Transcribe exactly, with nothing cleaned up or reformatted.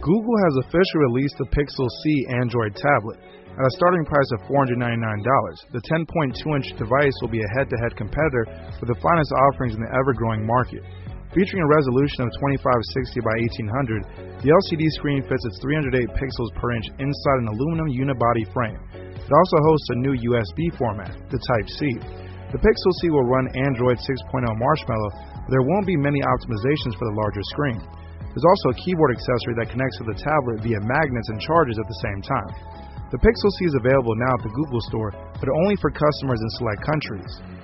Google has officially released the Pixel C Android tablet. At a starting price of four hundred ninety-nine dollars, the ten point two inch device will be a head-to-head competitor with the finest offerings in the ever-growing market. Featuring a resolution of twenty-five sixty by eighteen hundred, the L C D screen fits its three hundred eight pixels per inch inside an aluminum unibody frame. It also hosts a new U S B format, the Type-C. The Pixel C will run Android six point oh Marshmallow, but there won't be many optimizations for the larger screen. There's also a keyboard accessory that connects to the tablet via magnets and charges at the same time. The Pixel C is available now at the Google Store, but only for customers in select countries.